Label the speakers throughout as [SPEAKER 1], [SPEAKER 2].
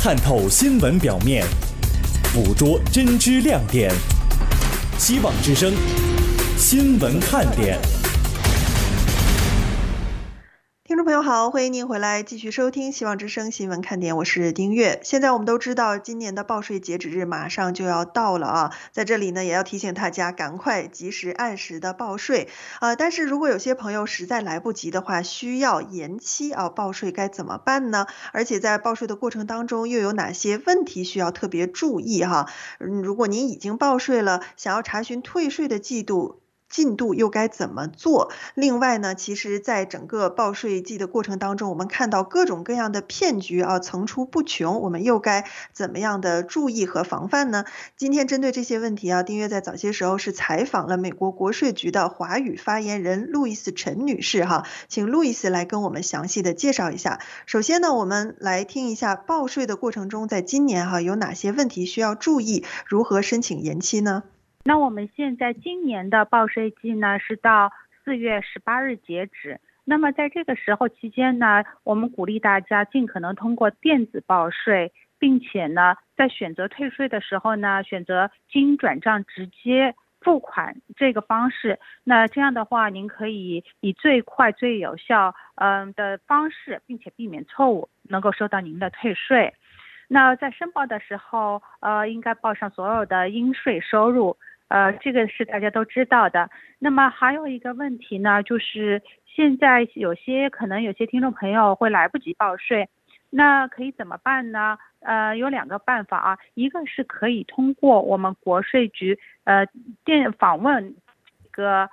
[SPEAKER 1] 看透新闻表面，捕捉真知亮点。希望之声新闻看点。
[SPEAKER 2] 听众朋友好，欢迎您回来继续收听希望之声新闻看点，我是丁月。现在我们都知道今年的报税截止日马上就要到了啊，在这里呢也要提醒大家赶快及时按时的报税但是如果有些朋友实在来不及的话，需要延期报税该怎么办呢？而且在报税的过程当中又有哪些问题需要特别注意如果您已经报税了，想要查询退税的进度又该怎么做？另外呢，其实在整个报税季的过程当中，我们看到各种各样的骗局层出不穷，我们又该怎么样的注意和防范呢？今天针对这些问题丁月在早些时候是采访了美国国税局的华语发言人路易斯陈女士请路易斯来跟我们详细的介绍一下。首先呢，我们来听一下报税的过程中，在今年有哪些问题需要注意，如何申请延期呢？
[SPEAKER 3] 那我们现在今年的报税季呢是到4月18日截止。那么在这个时候期间呢，我们鼓励大家尽可能通过电子报税，并且呢在选择退税的时候呢，选择经转账直接付款这个方式。那这样的话，您可以以最快最有效的方式，并且避免错误，能够收到您的退税。那在申报的时候应该报上所有的应税收入，这个是大家都知道的。那么还有一个问题呢，就是现在可能有些听众朋友会来不及报税，那可以怎么办呢？有2个办法一个是可以通过我们国税局访问这个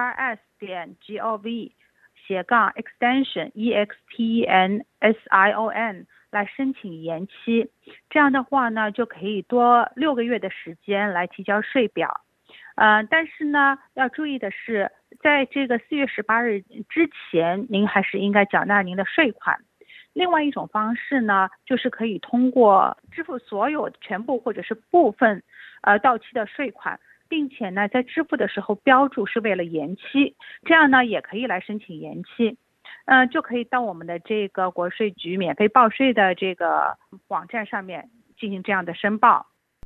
[SPEAKER 3] irs.gov/extension extension 来申请延期。这样的话呢，就可以多6个月的时间来提交税表。但是呢，要注意的是，在这个4月18日之前，您还是应该缴纳您的税款。另外一种方式呢，就是可以通过支付所有全部或者是部分到期的税款，并且呢在支付的时候标注是为了延期，这样呢也可以来申请延期。就可以到我们的这个国税局免费报税的这个网站上面进行这样的申报。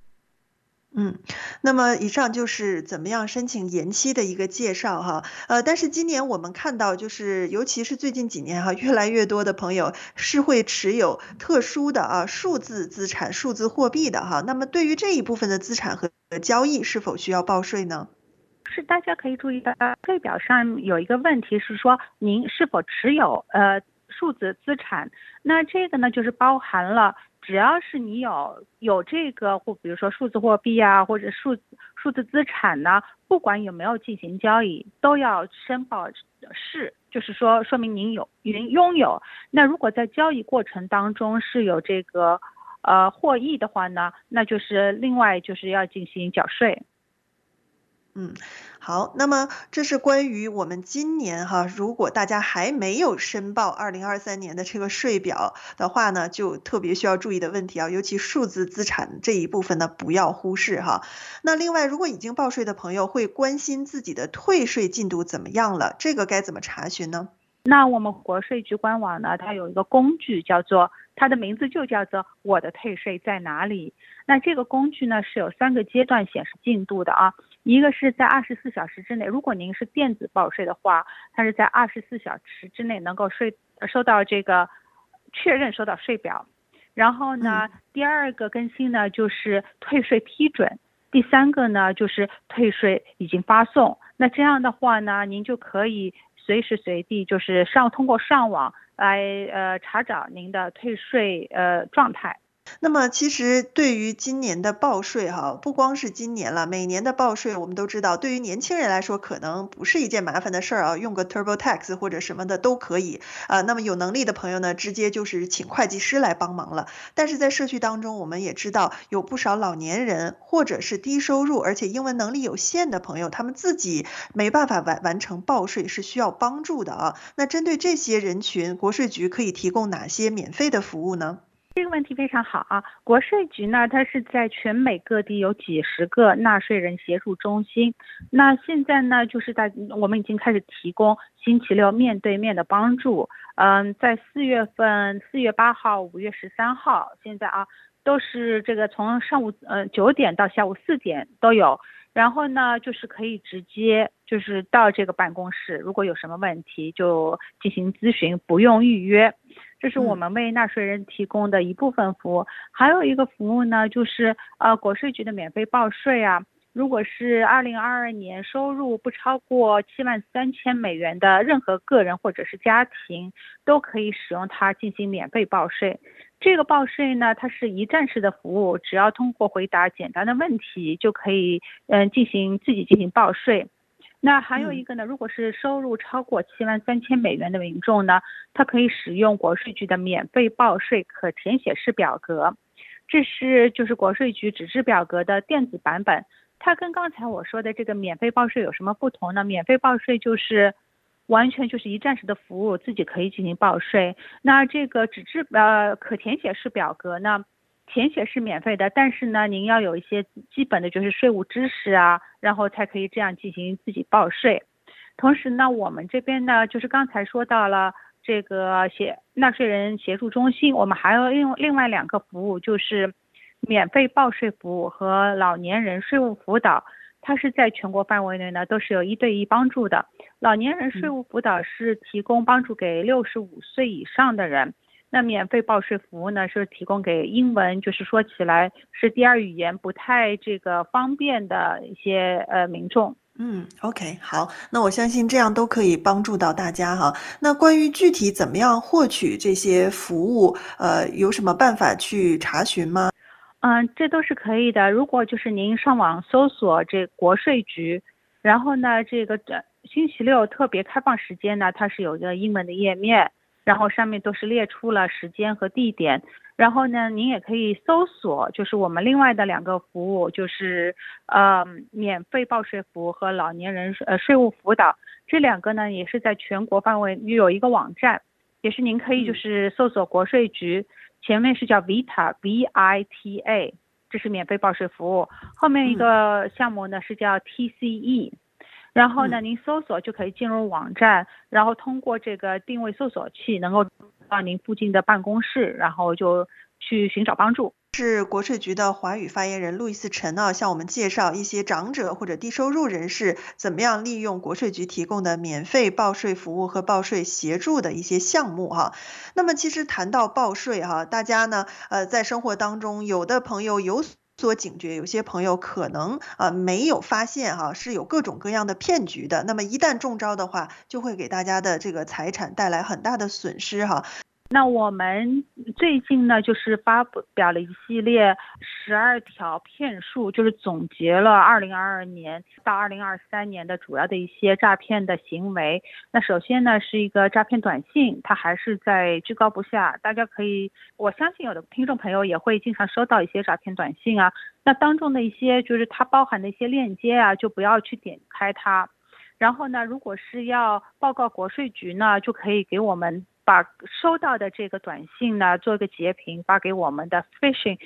[SPEAKER 2] 那么以上就是怎么样申请延期的一个介绍但是今年我们看到就是尤其是最近几年越来越多的朋友是会持有特殊的数字资产、数字货币的那么对于这一部分的资产和交易是否需要报税呢？
[SPEAKER 3] 是大家可以注意到税表上有一个问题是说您是否持有数字资产。那这个呢就是包含了只要是你有这个或比如说数字货币或者数字资产呢，不管有没有进行交易都要申报就是说明您拥有。那如果在交易过程当中是有这个获益的话呢，那就是另外就是要进行缴税。
[SPEAKER 2] 好，那么这是关于我们今年如果大家还没有申报2023年的这个税表的话呢，就特别需要注意的问题尤其数字资产这一部分呢不要忽视那另外如果已经报税的朋友会关心自己的退税进度怎么样了，这个该怎么查询呢？
[SPEAKER 3] 那我们国税局官网呢，它有一个工具它的名字就叫做我的退税在哪里。那这个工具呢是有3个阶段显示进度的一个是在24小时之内，如果您是电子报税的话，它是在24小时之内能够收到这个确认收到税表。然后呢，第2个更新呢就是退税批准，第3个呢就是退税已经发送。那这样的话呢，您就可以随时随地就是通过上网来查找您的退税状态。
[SPEAKER 2] 那么其实对于今年的报税不光是今年了，每年的报税我们都知道，对于年轻人来说可能不是一件麻烦的事儿用个 TurboTax 或者什么的都可以那么有能力的朋友呢，直接就是请会计师来帮忙了。但是在社区当中，我们也知道有不少老年人或者是低收入而且英文能力有限的朋友，他们自己没办法完成报税，是需要帮助的那针对这些人群，国税局可以提供哪些免费的服务呢？
[SPEAKER 3] 这个问题非常好国税局呢，它是在全美各地有几十个纳税人协助中心。那现在呢，就是我们已经开始提供星期六面对面的帮助。在4月份4月8号、5月13号，现在都是这个从上午9点到下午4点都有。然后呢，就是可以直接就是到这个办公室，如果有什么问题就进行咨询，不用预约。这是我们为纳税人提供的一部分服务。还有一个服务呢，就是国税局的免费报税啊。如果是2022年收入不超过73000美元的任何个人或者是家庭，都可以使用它进行免费报税。这个报税呢，它是一站式的服务，只要通过回答简单的问题就可以自己进行报税。那还有一个呢，如果是收入超过73000美元的民众呢，他可以使用国税局的免费报税可填写式表格。这是就是国税局纸质表格的电子版本。它跟刚才我说的这个免费报税有什么不同呢？免费报税就是完全就是一站式的服务，自己可以进行报税。那这个纸质可填写式表格呢，填写是免费的，但是呢，您要有一些基本的就是税务知识啊，然后才可以这样进行自己报税。同时呢，我们这边呢，就是刚才说到了这个纳税人协助中心，我们还有另外2个服务，就是免费报税服务和老年人税务辅导。它是在全国范围内呢都是有1对1帮助的。老年人税务辅导是提供帮助给65岁以上的人，那免费报税服务呢是提供给英文就是说起来是第二语言不太这个方便的一些民众。
[SPEAKER 2] OK， 好，那我相信这样都可以帮助到大家哈。那关于具体怎么样获取这些服务，有什么办法去查询吗？
[SPEAKER 3] 这都是可以的。如果就是您上网搜索这国税局，然后呢，这个星期六特别开放时间呢，它是有一个英文的页面，然后上面都是列出了时间和地点。然后呢，您也可以搜索，就是我们另外的2个服务，就是免费报税服务和老年人税务辅导。这2个呢，也是在全国范围有一个网站，也是您可以就是搜索国税局。前面是叫 VITA VITA， 这是免费报税服务。后面一个项目呢是叫 TCE， 然后呢您搜索就可以进入网站，然后通过这个定位搜索器能够到您附近的办公室，然后就去寻找帮助。
[SPEAKER 2] 是国税局的华语发言人路易斯陈向我们介绍一些长者或者低收入人士怎么样利用国税局提供的免费报税服务和报税协助的一些项目哈。那么其实谈到报税哈，大家呢在生活当中有的朋友有所警觉，有些朋友可能没有发现哈，是有各种各样的骗局的。那么一旦中招的话，就会给大家的这个财产带来很大的损失哈。
[SPEAKER 3] 那我们最近呢，就是发表了一系列12条骗术，就是总结了2022年到2023年的主要的一些诈骗的行为。那首先呢，是一个诈骗短信，它还是在居高不下，大家可以，我相信有的听众朋友也会经常收到一些诈骗短信啊，那当中的一些就是它包含的一些链接啊，就不要去点开它。然后呢，如果是要报告国税局呢，就可以给我们把收到的这个短信呢做一个截屏，发给我们的 phishing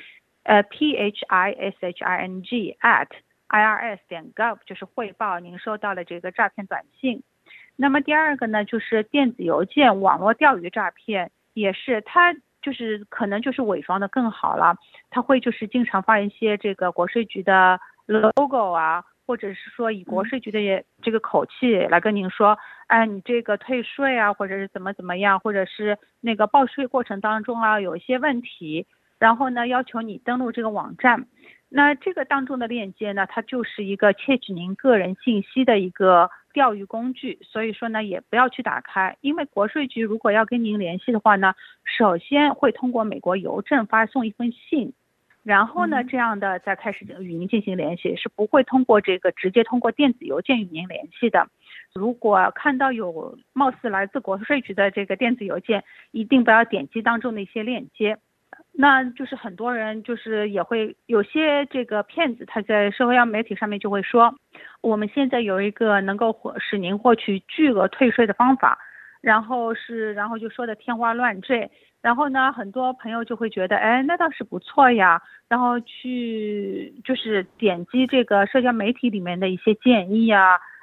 [SPEAKER 3] phishing @irs.gov， 就是汇报您收到了这个诈骗短信。那么第二个呢，就是电子邮件网络钓鱼诈骗，也是它就是可能就是伪装的更好了，它会就是经常发一些这个国税局的 logo 啊，或者是说以国税局的这个口气来跟您说，你这个退税啊，或者是怎么样，或者是那个报税过程当中啊有一些问题，然后呢要求你登录这个网站。那这个当中的链接呢，它就是一个窃取您个人信息的一个钓鱼工具，所以说呢也不要去打开，因为国税局如果要跟您联系的话呢，首先会通过美国邮政发送一封信，然后呢这样的再开始与您进行联系，是不会通过这个直接通过电子邮件与您联系的。如果看到有貌似来自国税局的这个电子邮件，一定不要点击当中的一些链接。那就是很多人就是也会有些这个骗子，他在社会媒体上面就会说，我们现在有一个能够使您获取巨额退税的方法，然后就说的天花乱坠，然后呢很多朋友就会觉得那倒是不错呀，然后去就是点击这个社交媒体里面的一些建议啊，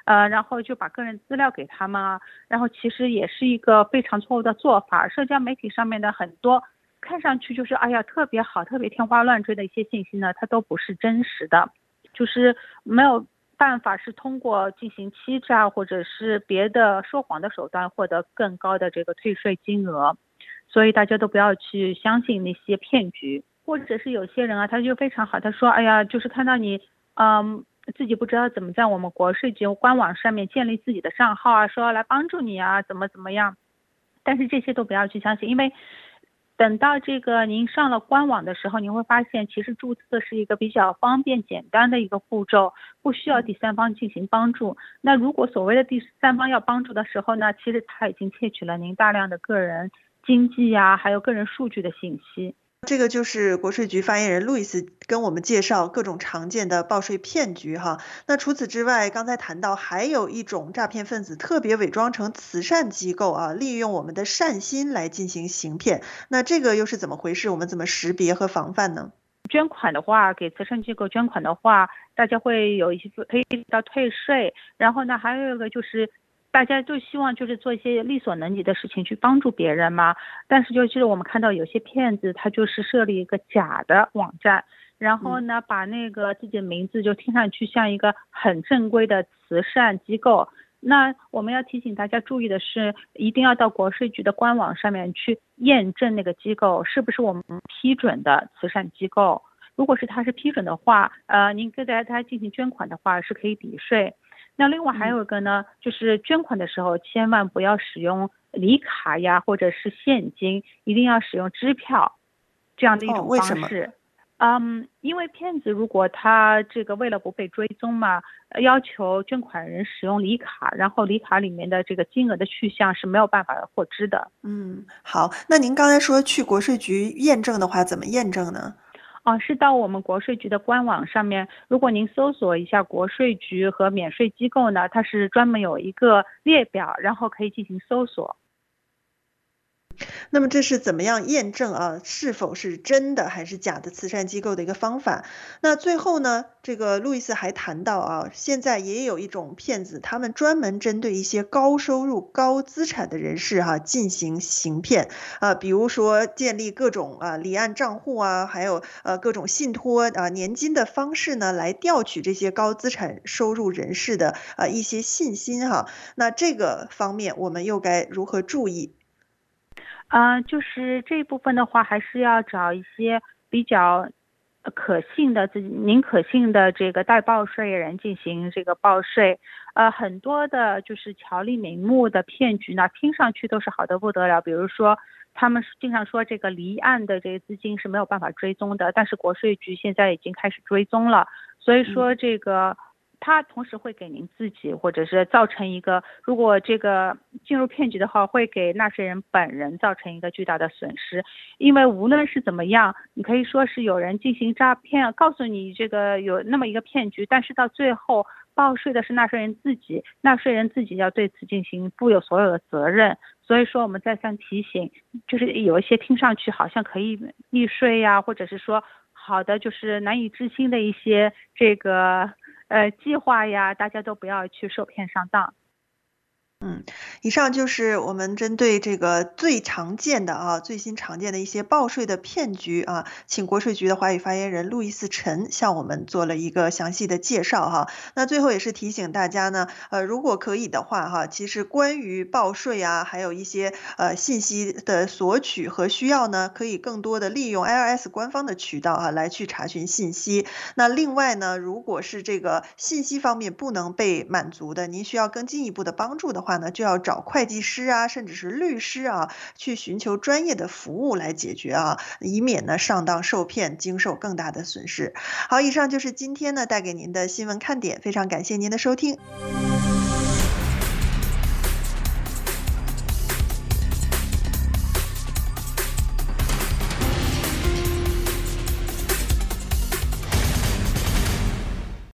[SPEAKER 3] 然后就把个人资料给他们啊，然后其实也是一个非常错误的做法。社交媒体上面的很多看上去就是哎呀特别好、特别天花乱坠的一些信息呢，它都不是真实的，就是没有办法是通过进行欺诈或者是别的说谎的手段获得更高的这个退税金额，所以大家都不要去相信那些骗局。或者是有些人啊，他就非常好，他说哎呀，就是看到你自己不知道怎么在我们国税局官网上面建立自己的账号啊，说来帮助你啊，怎么样，但是这些都不要去相信，因为等到这个您上了官网的时候，您会发现其实注册是一个比较方便简单的一个步骤，不需要第三方进行帮助。那如果所谓的第三方要帮助的时候呢，其实他已经窃取了您大量的个人经济啊，还有个人数据的信息。
[SPEAKER 2] 这个就是国税局发言人路易斯跟我们介绍各种常见的报税骗局哈。那除此之外，刚才谈到还有一种诈骗分子特别伪装成慈善机构啊，利用我们的善心来进行行骗。那这个又是怎么回事？我们怎么识别和防范呢？
[SPEAKER 3] 捐款的话，给慈善机构捐款的话，大家会有一些可以到退税，然后呢，还有一个就是大家都希望就是做一些力所能及的事情去帮助别人嘛。但是就是我们看到有些骗子他就是设立一个假的网站，然后呢把那个自己的名字就听上去像一个很正规的慈善机构。那我们要提醒大家注意的是，一定要到国税局的官网上面去验证那个机构是不是我们批准的慈善机构。如果是他是批准的话，您给他进行捐款的话是可以抵税。那另外还有一个呢，就是捐款的时候千万不要使用礼卡呀，或者是现金，一定要使用支票这样的一种方式。因为骗子如果他这个为了不被追踪嘛，要求捐款人使用礼卡，然后礼卡里面的这个金额的去向是没有办法获知的。
[SPEAKER 2] 好，那您刚才说去国税局验证的话，怎么验证呢？
[SPEAKER 3] 是到我们国税局的官网上面，如果您搜索一下国税局和免税机构呢，它是专门有一个列表，然后可以进行搜索。
[SPEAKER 2] 那么这是怎么样验证啊是否是真的还是假的慈善机构的一个方法？那最后呢，这个路易斯还谈到啊，现在也有一种骗子，他们专门针对一些高收入、高资产的人士进行行骗比如说建立各种离岸账户啊，还有各种信托年金的方式呢，来调取这些高资产收入人士的一些信心哈。那这个方面我们又该如何注意？
[SPEAKER 3] 就是这一部分的话，还是要找一些比较可信的您可信的这个代报税人进行这个报税。很多的就是巧立名目的骗局呢，听上去都是好得不得了。比如说，他们经常说这个离岸的这个资金是没有办法追踪的，但是国税局现在已经开始追踪了，所以说这个。它同时会给您自己，或者是造成一个，如果这个进入骗局的话，会给纳税人本人造成一个巨大的损失。因为无论是怎么样，你可以说是有人进行诈骗，告诉你这个有那么一个骗局，但是到最后报税的是纳税人自己，纳税人自己要对此进行负有所有的责任。所以说我们再三提醒，就是有一些听上去好像可以避税呀，或者是说好的就是难以置信的一些这个计划呀，大家都不要去受骗上当。
[SPEAKER 2] 以上就是我们针对这个最常见的最新常见的一些报税的骗局请国税局的华语发言人路易斯陈向我们做了一个详细的介绍那最后也是提醒大家呢，如果可以的话其实关于报税还有一些信息的索取和需要呢，可以更多的利用 IRS 官方的渠道来去查询信息。那另外呢，如果是这个信息方面不能被满足的，您需要更进一步的帮助的话呢，就要找会计师甚至是律师去寻求专业的服务来解决以免呢上当受骗，经受更大的损失。好，以上就是今天呢带给您的新闻看点，非常感谢您的收听。